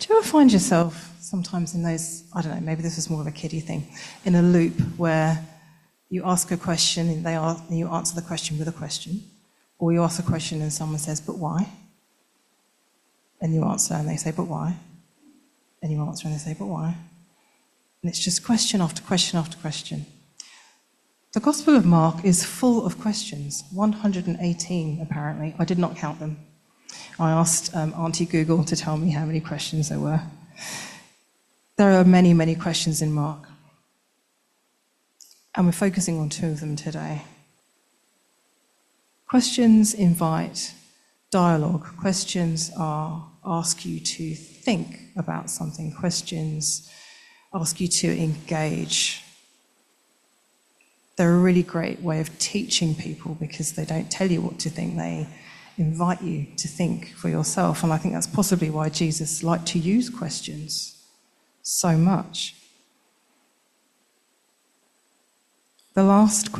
Do you ever find yourself sometimes in those, I don't know, maybe this is more of a kiddie thing, in a loop where you ask a question and you answer the question with a question, or you ask a question and someone says, but why? And you answer and they say, but why? And you answer and they say, but why? And it's just question after question after question. The Gospel of Mark is full of questions, 118 apparently. I did not count them. I asked Auntie Google to tell me how many questions there were. There are many, many questions in Mark. And we're focusing on 2 of them today. Questions invite dialogue. Questions ask you to think about something. Questions ask you to engage. They're a really great way of teaching people because they don't tell you what to think. They invite you to think for yourself. And I think that's possibly why Jesus liked to use questions so much. The last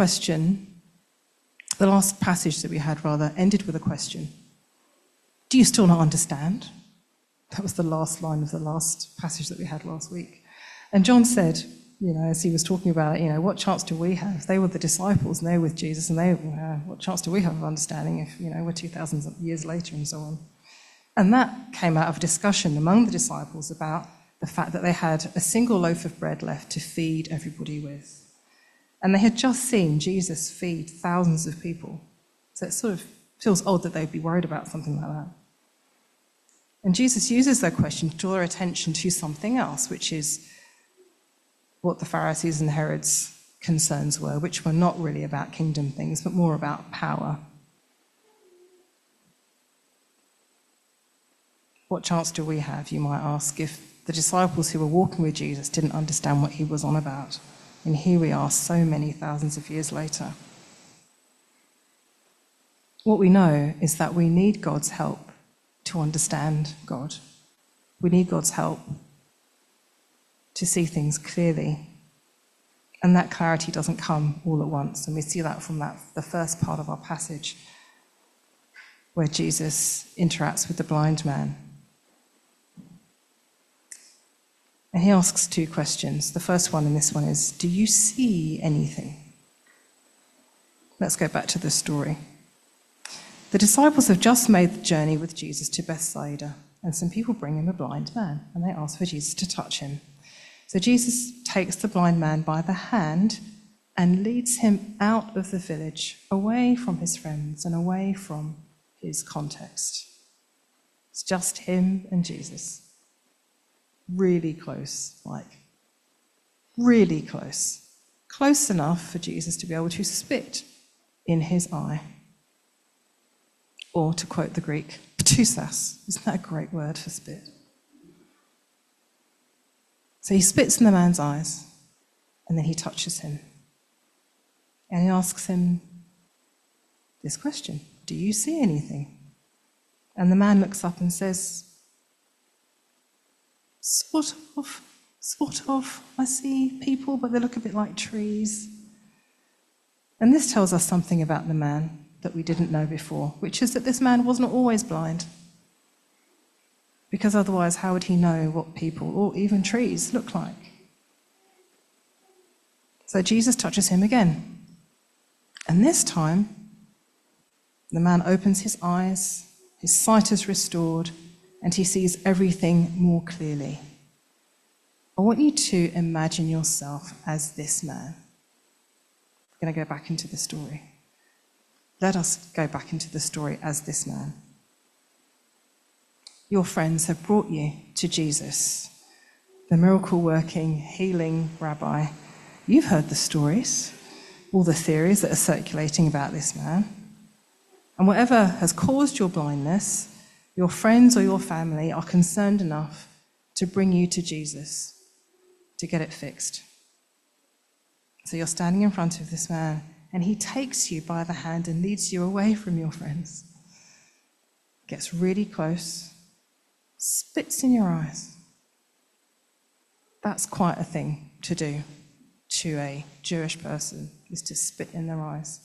passage that we had ended with a question. Do you still not understand? That was the last line of the last passage that we had last week. And John said, as he was talking about it, what chance do we have? They were the disciples and they were with Jesus, and what chance do we have of understanding if, we're 2,000 years later and so on? And that came out of a discussion among the disciples about the fact that they had a single loaf of bread left to feed everybody with. And they had just seen Jesus feed thousands of people. So it sort of feels odd that they'd be worried about something like that. And Jesus uses that question to draw their attention to something else, which is what the Pharisees and Herod's concerns were, which were not really about kingdom things, but more about power. What chance do we have, you might ask, if the disciples who were walking with Jesus didn't understand what he was on about? And here we are so many thousands of years later. What we know is that we need God's help to understand God. We need God's help to see things clearly. And that clarity doesn't come all at once. And we see that from the first part of our passage, where Jesus interacts with the blind man. And he asks 2 questions. The first one in this one is, do you see anything? Let's go back to the story. The disciples have just made the journey with Jesus to Bethsaida, and some people bring him a blind man, and they ask for Jesus to touch him. So Jesus takes the blind man by the hand and leads him out of the village, away from his friends and away from his context. It's just him and Jesus. Really close, really close. Close enough for Jesus to be able to spit in his eye. Or to quote the Greek, ptousas. Isn't that a great word for spit? So he spits in the man's eyes, and then he touches him. And he asks him this question, do you see anything? And the man looks up and says, sort of, I see people, but they look a bit like trees. And this tells us something about the man that we didn't know before, which is that this man wasn't always blind. Because otherwise, how would he know what people, or even trees, look like? So Jesus touches him again. And this time, the man opens his eyes, his sight is restored, and he sees everything more clearly. I want you to imagine yourself as this man. I'm going to go back into the story. Let us go back into the story as this man. Your friends have brought you to Jesus, the miracle-working, healing rabbi. You've heard the stories, all the theories that are circulating about this man. And whatever has caused your blindness, your friends or your family are concerned enough to bring you to Jesus to get it fixed. So you're standing in front of this man, and he takes you by the hand and leads you away from your friends. Gets really close, spits in your eyes. That's quite a thing to do to a Jewish person, is to spit in their eyes.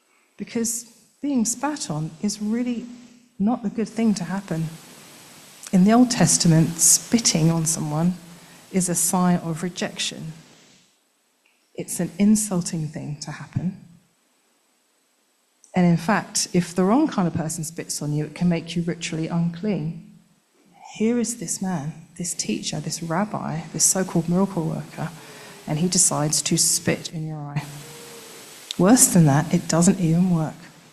Because being spat on is really not a good thing to happen. In the Old Testament, spitting on someone is a sign of rejection. It's an insulting thing to happen. And in fact, if the wrong kind of person spits on you, it can make you ritually unclean. Here is this man, this teacher, this rabbi, this so-called miracle worker, and he decides to spit in your eye. Worse than that, it doesn't even work.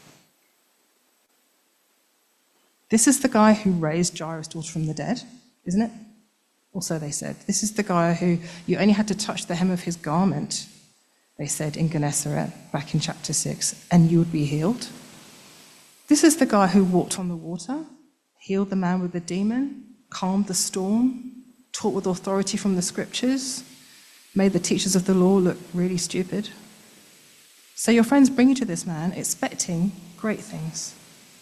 This is the guy who raised Jairus' daughter from the dead, isn't it? Or so they said. This is the guy who you only had to touch the hem of his garment, they said in Gennesaret back in chapter 6, and you would be healed. This is the guy who walked on the water, healed the man with the demon, calmed the storm, taught with authority from the scriptures, made the teachers of the law look really stupid. So your friends bring you to this man expecting great things.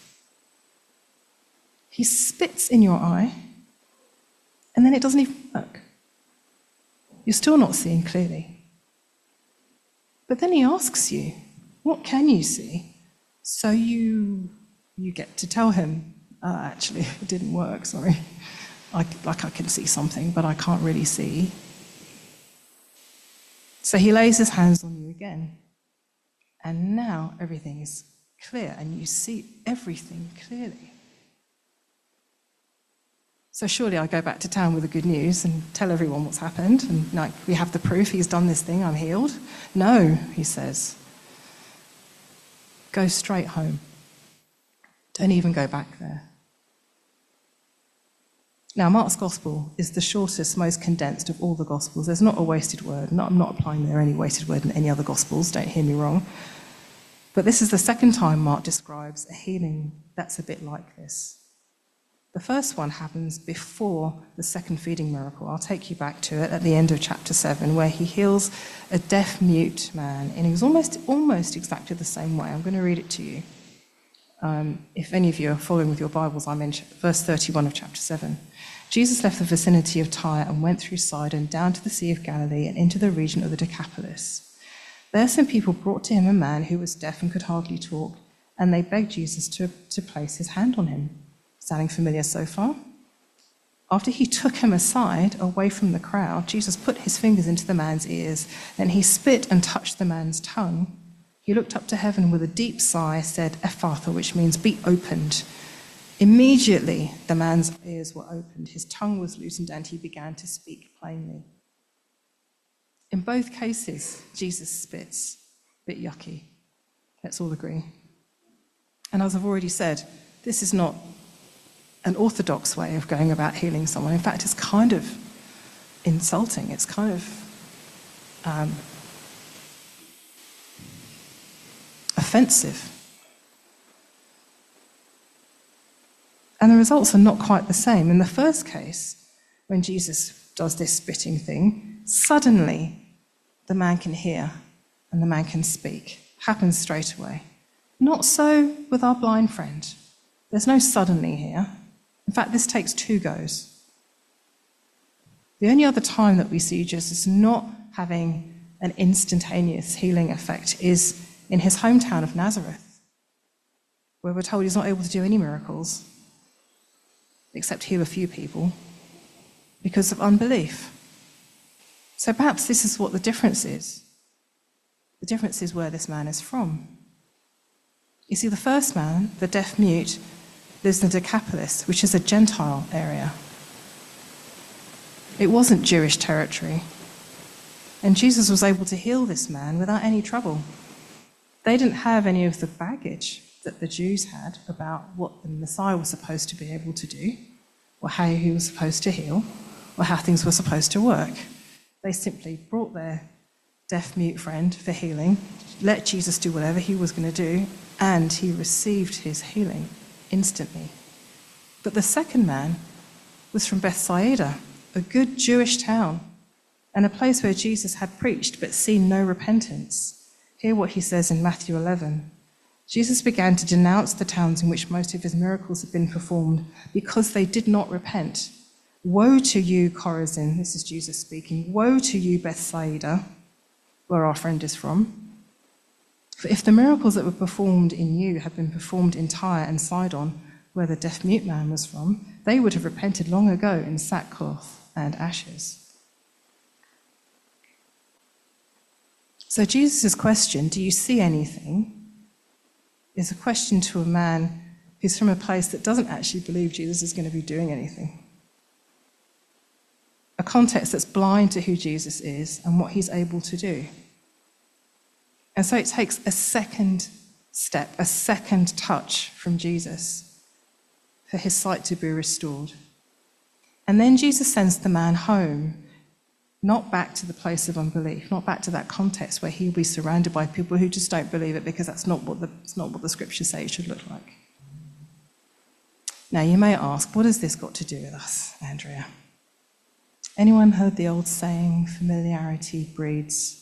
He spits in your eye, and then it doesn't even work. You're still not seeing clearly. But then he asks you, what can you see? So you get to tell him, actually, it didn't work, sorry. I can see something, but I can't really see. So he lays his hands on you again. And now everything is clear, and you see everything clearly. So surely I go back to town with the good news and tell everyone what's happened, and like, we have the proof, he's done this thing, I'm healed. No, he says. Go straight home. Don't even go back there. Now, Mark's gospel is the shortest, most condensed of all the gospels. There's not a wasted word. I'm not applying there any wasted word in any other gospels, don't hear me wrong. But this is the second time Mark describes a healing that's a bit like this. The first one happens before the second feeding miracle. I'll take you back to it at the end of chapter 7, where he heals a deaf-mute man in almost exactly the same way. I'm going to read it to you. If any of you are following with your Bibles, I'm in verse 31 of chapter 7. Jesus left the vicinity of Tyre and went through Sidon down to the Sea of Galilee and into the region of the Decapolis. There some people brought to him a man who was deaf and could hardly talk, and they begged Jesus to place his hand on him. Sounding familiar so far? After he took him aside, away from the crowd, Jesus put his fingers into the man's ears. Then he spit and touched the man's tongue. He looked up to heaven with a deep sigh, said, Ephphatha, which means be opened. Immediately the man's ears were opened, his tongue was loosened, and he began to speak plainly. In both cases, Jesus spits. Bit yucky. Let's all agree. And as I've already said, this is not an orthodox way of going about healing someone. In fact, it's kind of insulting. It's kind of offensive. And the results are not quite the same. In the first case, when Jesus does this spitting thing, suddenly the man can hear and the man can speak. Happens straight away. Not so with our blind friend. There's no suddenly here. In fact, this takes 2 goes. The only other time that we see Jesus not having an instantaneous healing effect is in his hometown of Nazareth, where we're told he's not able to do any miracles, except heal a few people, because of unbelief. So perhaps this is what the difference is. The difference is where this man is from. You see, the first man, the deaf-mute, lives in the Decapolis, which is a Gentile area. It wasn't Jewish territory. And Jesus was able to heal this man without any trouble. They didn't have any of the baggage that the Jews had about what the Messiah was supposed to be able to do, or how he was supposed to heal, or how things were supposed to work. They simply brought their deaf-mute friend for healing, let Jesus do whatever he was going to do, and he received his healing instantly. But the second man was from Bethsaida, a good Jewish town, and a place where Jesus had preached but seen no repentance. Hear what he says in Matthew 11. Jesus began to denounce the towns in which most of his miracles had been performed because they did not repent. Woe to you, Chorazin, this is Jesus speaking, woe to you, Bethsaida, where our friend is from. For if the miracles that were performed in you had been performed in Tyre and Sidon, where the deaf-mute man was from, they would have repented long ago in sackcloth and ashes. So Jesus' question, do you see anything, is a question to a man who's from a place that doesn't actually believe Jesus is going to be doing anything. A context that's blind to who Jesus is and what he's able to do. And so it takes a second step, a second touch from Jesus for his sight to be restored. And then Jesus sends the man home, not back to the place of unbelief, not back to that context where he'll be surrounded by people who just don't believe it because that's not what the scriptures say it should look like. Now you may ask, what has this got to do with us, Andrea? Anyone heard the old saying, familiarity breeds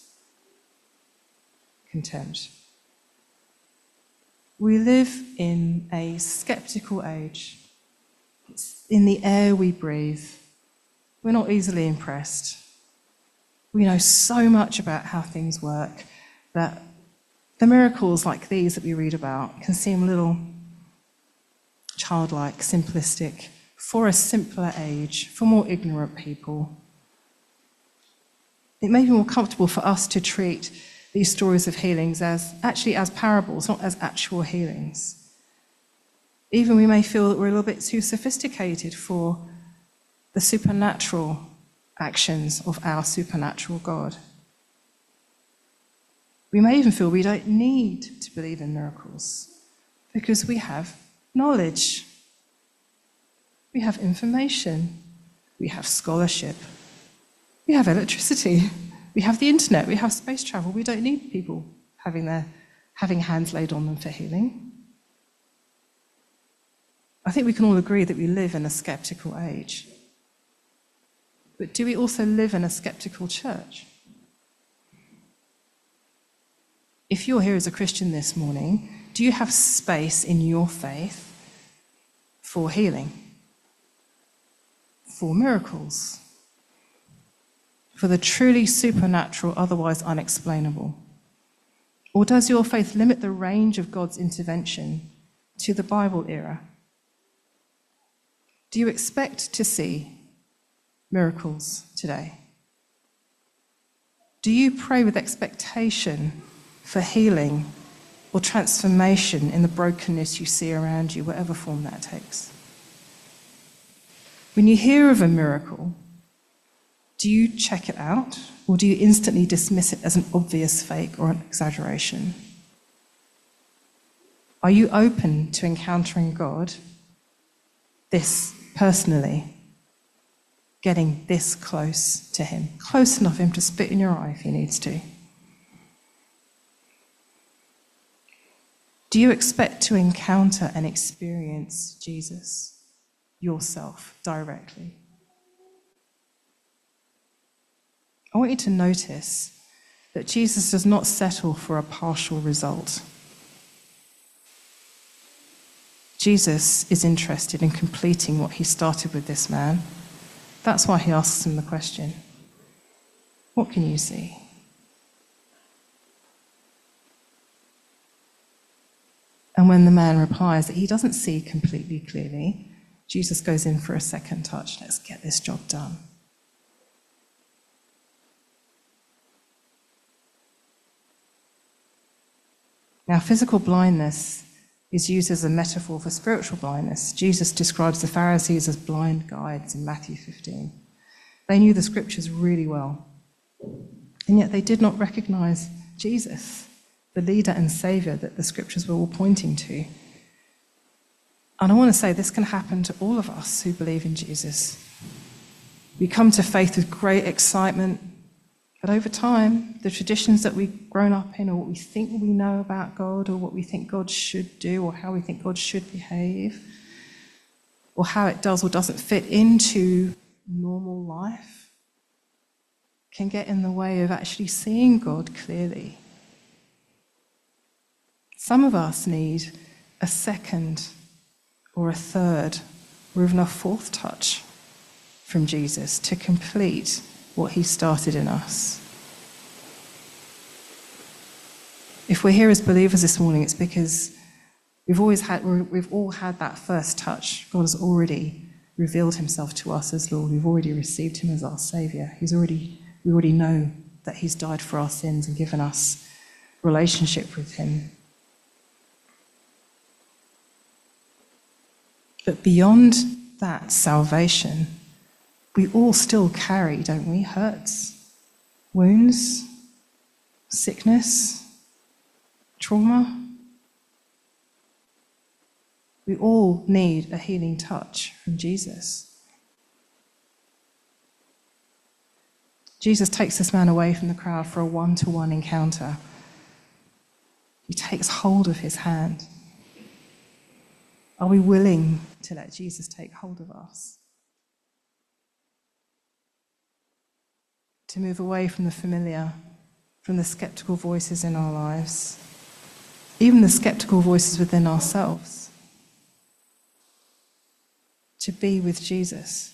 contempt? We live in a skeptical age. It's in the air we breathe. We're not easily impressed. We know so much about how things work that the miracles like these that we read about can seem a little childlike, simplistic, for a simpler age, for more ignorant people. It may be more comfortable for us to treat these stories of healings as parables, not as actual healings. Even we may feel that we're a little bit too sophisticated for the supernatural actions of our supernatural God. We may even feel we don't need to believe in miracles because we have knowledge, we have information, we have scholarship, we have electricity, we have the internet, we have space travel. We don't need people having hands laid on them for healing. I think we can all agree that we live in a skeptical age. But do we also live in a skeptical church? If you're here as a Christian this morning, do you have space in your faith for healing, for miracles, for the truly supernatural, otherwise unexplainable? Or does your faith limit the range of God's intervention to the Bible era? Do you expect to see miracles today? Do you pray with expectation for healing or transformation in the brokenness you see around you, whatever form that takes? When you hear of a miracle, do you check it out, or do you instantly dismiss it as an obvious fake or an exaggeration? Are you open to encountering God, this personally, getting this close to him, close enough for him to spit in your eye if he needs to? Do you expect to encounter and experience Jesus yourself directly? I want you to notice that Jesus does not settle for a partial result. Jesus is interested in completing what he started with this man. That's why he asks him the question, what can you see? And when the man replies that he doesn't see completely clearly, Jesus goes in for a second touch. Let's get this job done. Now, physical blindness is used as a metaphor for spiritual blindness. Jesus describes the Pharisees as blind guides in Matthew 15. They knew the scriptures really well, and yet they did not recognize Jesus, the leader and saviour that the scriptures were all pointing to. And I want to say this can happen to all of us who believe in Jesus. We come to faith with great excitement, but over time, the traditions that we've grown up in, or what we think we know about God, or what we think God should do, or how we think God should behave, or how it does or doesn't fit into normal life, can get in the way of actually seeing God clearly. Some of us need a second or a third or even a fourth touch from Jesus to complete what he started in us. If we're here as believers this morning, it's because we've all had that first touch. God has already revealed himself to us as Lord. We've already received him as our Saviour. We already know that he's died for our sins and given us relationship with him. But beyond that salvation, we all still carry, don't we, hurts, wounds, sickness, trauma. We all need a healing touch from Jesus. Jesus takes this man away from the crowd for a one-to-one encounter. He takes hold of his hand. Are we willing to let Jesus take hold of us? To move away from the familiar, from the skeptical voices in our lives, even the skeptical voices within ourselves. To be with Jesus.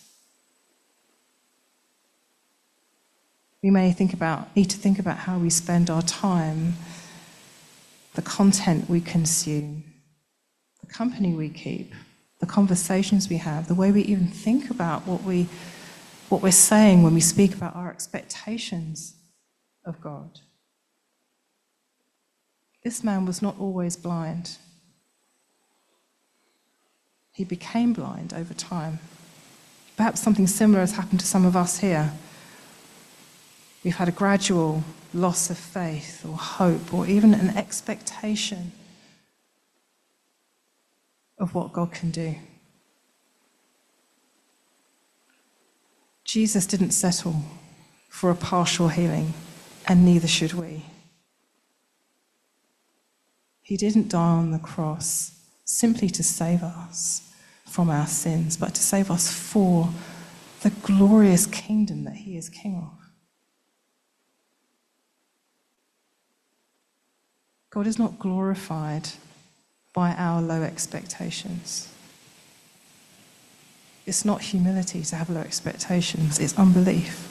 We may need to think about how we spend our time, the content we consume, the company we keep, the conversations we have, the way we even think about what we're saying when we speak about our expectations of God. This man was not always blind. He became blind over time. Perhaps something similar has happened to some of us here. We've had a gradual loss of faith or hope or even an expectation of what God can do. Jesus didn't settle for a partial healing, and neither should we. He didn't die on the cross simply to save us from our sins, but to save us for the glorious kingdom that he is king of. God is not glorified by our low expectations. It's not humility to have low expectations, it's unbelief.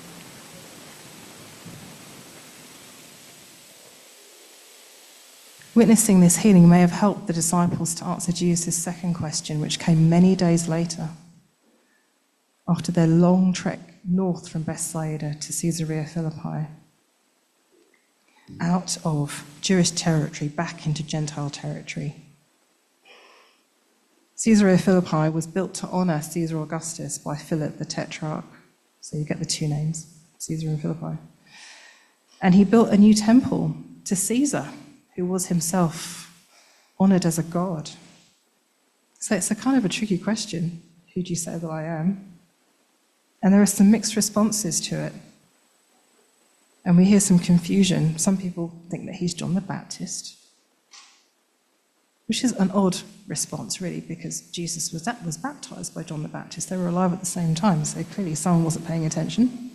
Witnessing this healing may have helped the disciples to answer Jesus' second question, which came many days later, after their long trek north from Bethsaida to Caesarea Philippi, out of Jewish territory back into Gentile territory. Caesarea Philippi was built to honour Caesar Augustus by Philip the Tetrarch. So you get the two names, Caesar and Philippi. And he built a new temple to Caesar, who was himself honoured as a god. So it's a kind of a tricky question. Who do you say that I am? And there are some mixed responses to it. And we hear some confusion. Some people think that he's John the Baptist, which is an odd response, really, because Jesus was baptised by John the Baptist. They were alive at the same time, so clearly someone wasn't paying attention.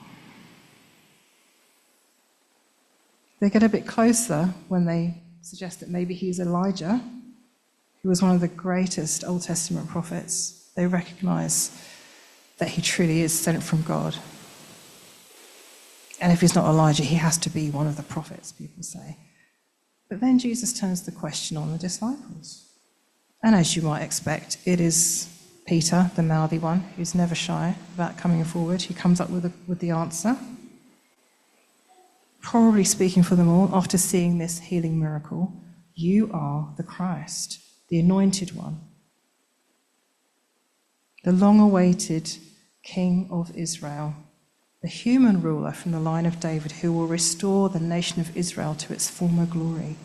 They get a bit closer when they suggest that maybe he's Elijah, who was one of the greatest Old Testament prophets. They recognise that he truly is sent from God. And if he's not Elijah, he has to be one of the prophets, people say. But then Jesus turns the question on the disciples. And as you might expect, it is Peter, the mouthy one, who's never shy about coming forward. He comes up with the answer. Probably speaking for them all, after seeing this healing miracle, you are the Christ, the anointed one, the long-awaited King of Israel, the human ruler from the line of David who will restore the nation of Israel to its former glory.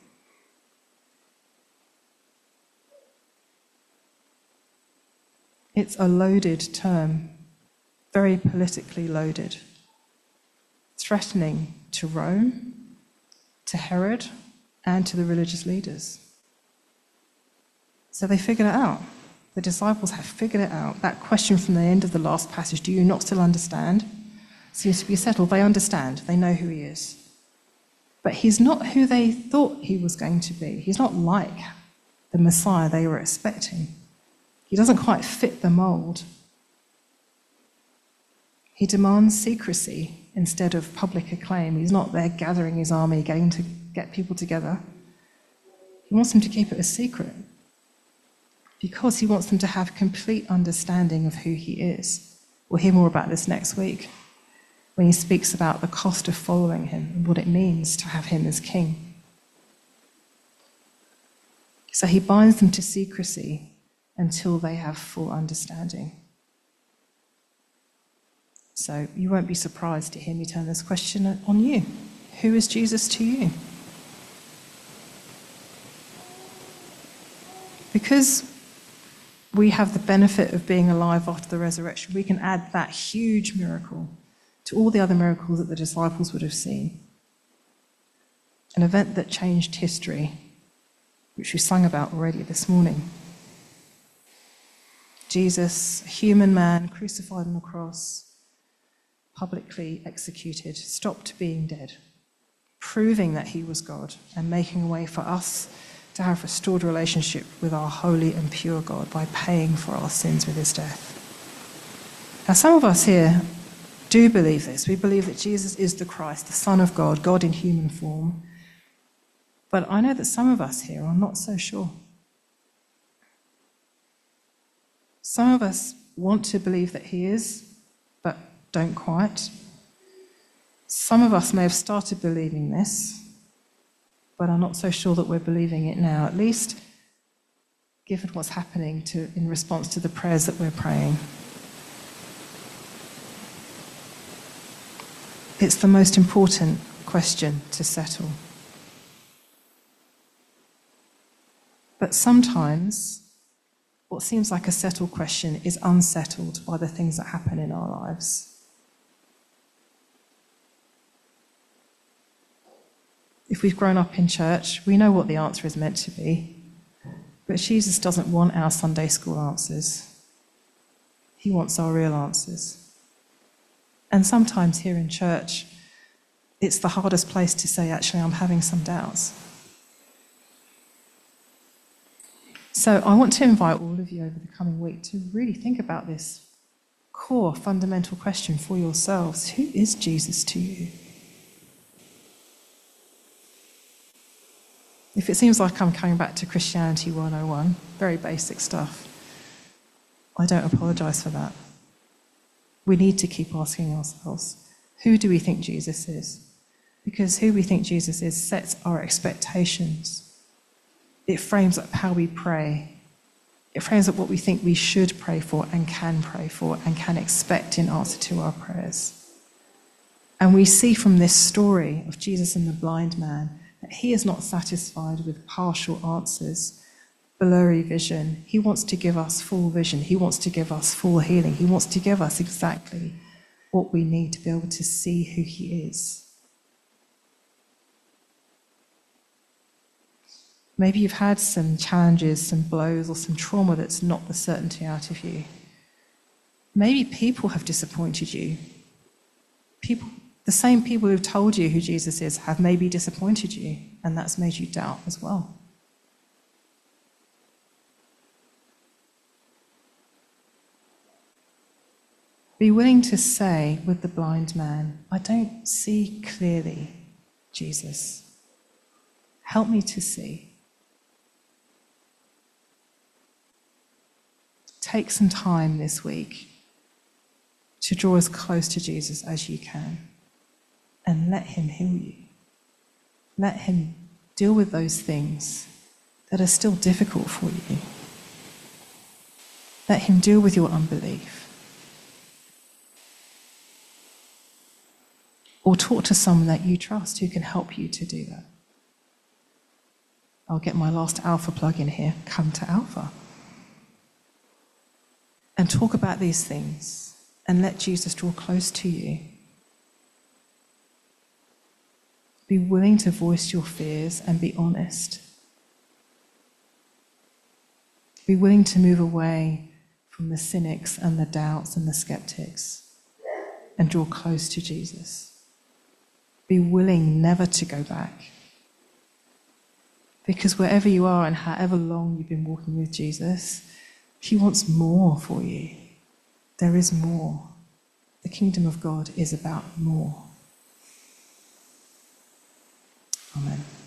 It's a loaded term, very politically loaded, threatening to Rome, to Herod, and to the religious leaders. So they figured it out. The disciples have figured it out. That question from the end of the last passage, do you not still understand? Seems to be settled. They understand. They know who he is. But he's not who they thought he was going to be. He's not like the Messiah they were expecting. He doesn't quite fit the mold. He demands secrecy instead of public acclaim. He's not there gathering his army, getting to get people together. He wants them to keep it a secret. because he wants them to have complete understanding of who he is. We'll hear more about this next week when he speaks about the cost of following him and what it means to have him as king. So he binds them to secrecy until they have full understanding. So you won't be surprised to hear me turn this question on you. Who is Jesus to you? Because we have the benefit of being alive after the resurrection, we can add that huge miracle to all the other miracles that the disciples would have seen. An event that changed history, which we sang about already this morning. Jesus, a human man, crucified on the cross, publicly executed, stopped being dead, proving that he was God and making a way for us to have restored relationship with our holy and pure God by paying for our sins with his death. Now, some of us here do believe this. We believe that Jesus is the Christ, the Son of God, God in human form. But I know that some of us here are not so sure. Some of us want to believe that he is, but don't quite. Some of us may have started believing this, but are not so sure that we're believing it now, at least given what's happening in response to the prayers that we're praying. It's the most important question to settle. But sometimes what seems like a settled question is unsettled by the things that happen in our lives. If we've grown up in church, we know what the answer is meant to be. But Jesus doesn't want our Sunday school answers. He wants our real answers. And sometimes here in church, it's the hardest place to say, actually, I'm having some doubts. So I want to invite all of you over the coming week to really think about this core, fundamental question for yourselves. Who is Jesus to you? If it seems like I'm coming back to Christianity 101, very basic stuff, I don't apologise for that. We need to keep asking ourselves, who do we think Jesus is? Because who we think Jesus is sets our expectations. It frames up how we pray. It frames up what we think we should pray for and can expect in answer to our prayers. And we see from this story of Jesus and the blind man that he is not satisfied with partial answers, blurry vision. He wants to give us full vision. He wants to give us full healing. He wants to give us exactly what we need to be able to see who he is. Maybe you've had some challenges, some blows, or some trauma that's knocked the certainty out of you. Maybe people have disappointed you. The same people who've told you who Jesus is have maybe disappointed you, and that's made you doubt as well. Be willing to say with the blind man, I don't see clearly, Jesus. Help me to see. Take some time this week to draw as close to Jesus as you can and let him heal you. Let him deal with those things that are still difficult for you. Let him deal with your unbelief. Or talk to someone that you trust who can help you to do that. I'll get my last Alpha plug in here. Come to Alpha. And talk about these things and let Jesus draw close to you. Be willing to voice your fears and be honest. Be willing to move away from the cynics and the doubts and the skeptics and draw close to Jesus. Be willing never to go back. Because wherever you are and however long you've been walking with Jesus, he wants more for you. There is more. The kingdom of God is about more. Amen.